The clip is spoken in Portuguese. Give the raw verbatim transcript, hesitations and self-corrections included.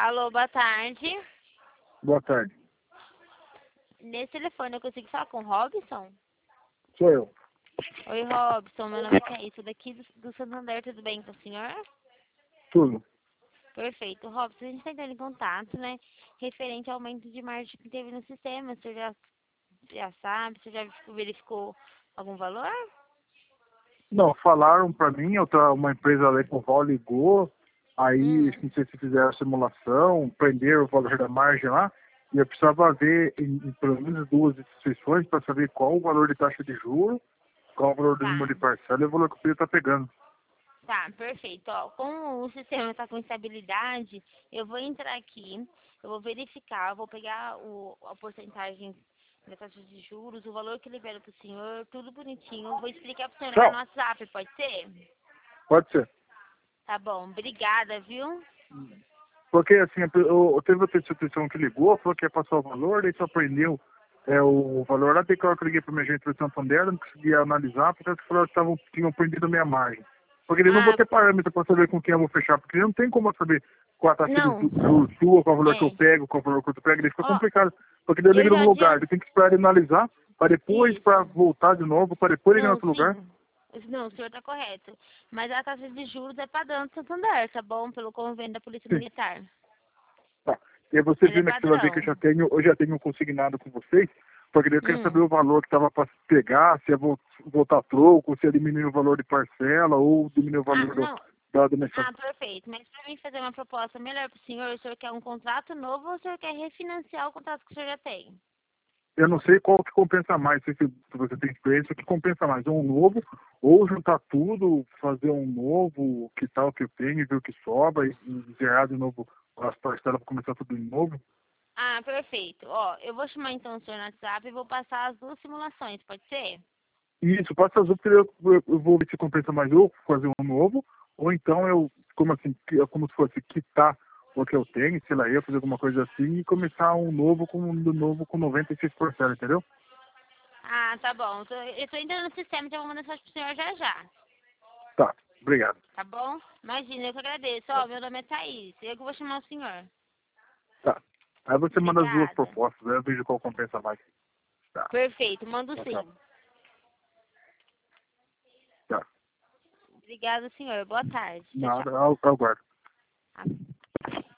Alô, boa tarde. Boa tarde. Nesse telefone eu consigo falar com o Robson? Sou eu. Oi, Robson. Meu nome é Thaís, sou daqui do, do Santander. Tudo bem com o senhor? Tudo. Perfeito. Robson, a gente está entrando em contato, né? Referente ao aumento de margem que teve no sistema. O senhor já, já sabe? O senhor já verificou algum valor? Não, falaram pra mim, outra, uma empresa lá em Poval ligou, aí Hum. não sei se fizeram a simulação, prenderam o valor da margem lá, e eu precisava ver em, em pelo menos duas instituições para saber qual o valor de taxa de juros, qual o valor do número Tá. de parcela e o valor que o filho está pegando. Tá, perfeito. Ó, como o sistema está com instabilidade, eu vou entrar aqui, eu vou verificar, eu vou pegar o, a porcentagem da taxa de juros, o valor que libera para o senhor, tudo bonitinho. Eu vou explicar para o senhor Tchau. no WhatsApp, pode ser? Pode ser. Tá bom, obrigada, viu? Porque assim, a pe- eu, eu teve outra instituição que ligou, falou que ia passar o valor, daí só prendeu é, o valor lá, daí que eu liguei para minha agente do Santander, não conseguia analisar, porque eles falaram que tavam, tinham prendido a minha margem. Porque eles não vão Ah, ter parâmetro para saber com quem eu vou fechar, porque não tem como eu saber qual a taxa de não. ju- juros sua, qual o valor que eu É. pego, qual o valor que eu pego, daí fica Ó, complicado. Porque daí eu eu ligo num já lugar, adianto. daí tem que esperar ele analisar, para depois, para Isso. voltar de novo, para depois ligar em Não, outro lugar. sim. Não, o senhor está correto. Mas a taxa de juros é padrão do Santander, tá bom? Pelo convênio da Polícia Sim. Militar. Tá. E aí você Ela é vendo aqui, você vai ver que eu padrão. já tenho, eu já tenho consignado com vocês, porque daí eu quero saber Hum. o valor que estava para pegar, se ia vol- voltar troco, se ia diminuir o valor de parcela ou diminuir o Ah, valor do, não. da dimensão. Ah, perfeito. Mas para mim fazer uma proposta melhor para o senhor, o senhor quer um contrato novo ou o senhor quer refinanciar o contrato que o senhor já tem? Eu não sei qual que compensa mais, se se você tem experiência, o que compensa mais, um novo, ou juntar tudo, fazer um novo, que tal que eu tenho, ver o que sobra, e, e zerar de novo as parcelas para começar tudo de novo. Ah, perfeito. Ó, eu vou chamar então o senhor no WhatsApp e vou passar as duas simulações, pode ser? E isso, passa azul, porque eu, eu, eu vou ver se compensa mais eu fazer um novo, ou então eu, como assim, que- é como se fosse quitar o que eu tenho, sei lá, eu fazer alguma coisa assim e começar um novo com um novo com noventa e seis por cento, entendeu? Ah, tá bom. Tô- Eu tô entrando no sistema, então eu vou mandar mensagem pro senhor já já. Tá, obrigado. Tá bom? Imagina, eu que agradeço. Ó, meu nome é Thaís. Eu que vou chamar o senhor. Tá. Aí você manda as duas Obrigada. propostas, aí eu vejo qual compensa mais. Tá, Perfeito, mando tchau, tchau. sim. Tá. Obrigada, senhor. Boa tarde. Tchau, Nada, tchau. eu, eu aguardo. Ah.